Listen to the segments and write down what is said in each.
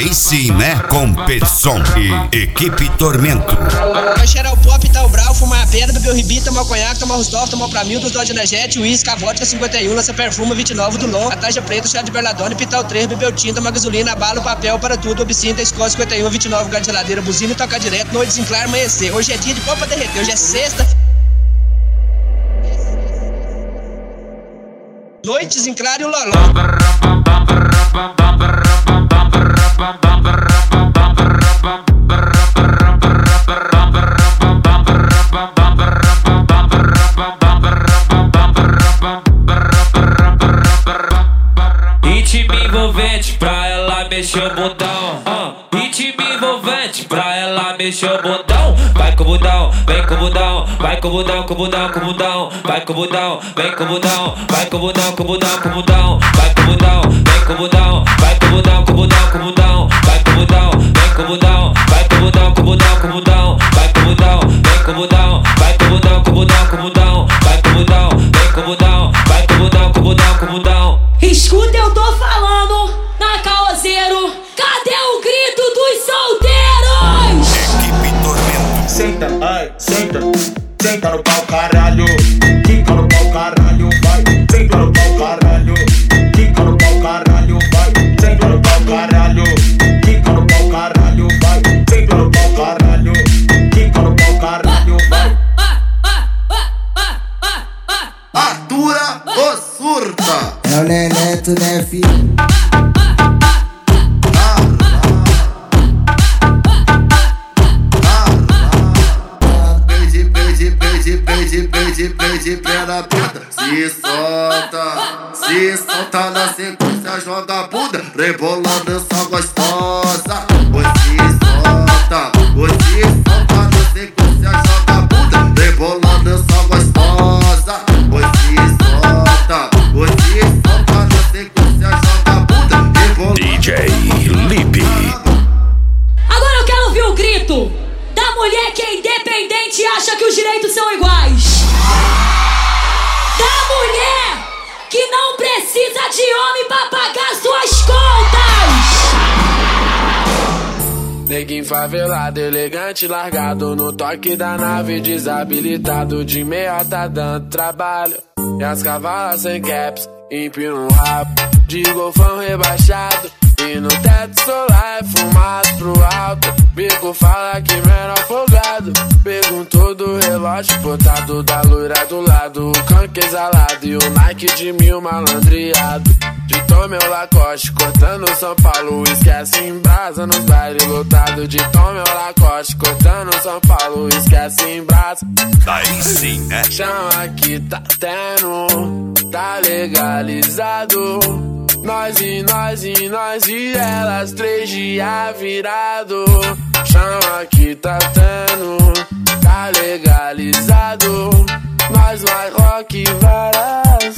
Aí sim, né? Competição e Equipe Tormento. Vai cheirar o pop, tá o brau, fumar a pedra, beber o ribi, tomar o conhaque, tomar os dólares, tomar o pra mil, dos dólares de energético, uísque, a vodka 51, lança perfume, 29 do Lon, a taxa preta, chá de berladone, pital 3, beber o tinta, tomar gasolina, bala, o papel, para tudo, obscinta, escola 51, 29, gás de geladeira, buzina e tocar direto, noite desenclar, amanhecer. Hoje é dia de pó pra derreter, hoje é sexta. Noite desenclar e o loló. Ritmo envolvente pra ela mexer o botão. Ritmo envolvente pra ela mexer o botão. Vai com o budão, vem com o budão, vai com o budão, com o budão, com o budão, vai com o budão, vem com o budão, vai com o budão, com o budão, com o budão, vai com o budão, vem com o budão, vai com o budão, com o budão, com o budão, vai com o budão, vem com o budão, vai com o budão, com o budão, com o budão, vai com o budão, vem com o budão, vai com o budão, com o budão, com o budão, vai com o budão, vem com o budão, vai com o budão, com o budão, com o budão. Escuta, eu tô falando na Caoseiro. Cadê o grito dos solteiros? Equipe Tormento. Senta, ai, senta, senta no pau, caralho. Quica no pau, caralho, vai. Senta no pau, caralho. Quica no pau, caralho, vai. Senta no pau, caralho. Quica no pau, caralho, vai. Senta no pau, caralho. Quica no pau, caralho, vai. Atura ou surta? É o Neneto, né, filho? Pede pena puta, se solta na sequência, joga a bunda, rebolando essa gostosa. Você solta na sequência, joga a bunda, rebolando essa gostosa. Você solta na sequência, joga a bunda, rebolando. DJ Lipe. Agora eu quero ouvir o grito da mulher que é independente e acha que os direitos são iguais. Da mulher que não precisa de homem pra pagar suas contas. Neguinho favelado, elegante, largado no toque da nave, desabilitado de meia tá dando trabalho. E as cavalas sem caps, empina um rabo de golfão rebaixado. E no teto solar é fumado pro alto. Bico fala que menor folgado. Perguntou do relógio botado da loira do lado. O canque exalado e o Nike de 1000 malandreado. De Tom meu Lacoste, cortando São Paulo. Esquece em brasa nos bailes lotado. De Tom meu Lacoste, cortando São Paulo. Esquece em brasa. Aí sim, né? Chama que tá tendo, tá legalizado. Nós e elas 3 dias virado. Chama que tá tendo, tá legalizado. Nós mais rock varas.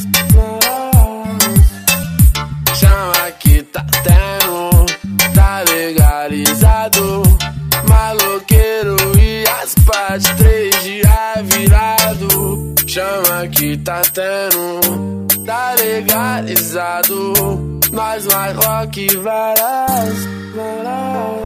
Chama que tá tendo, tá legalizado. Maloqueiro e as partes 3 dias virado. Chama que tá tendo, tá legalizado. Nós mais rock varas.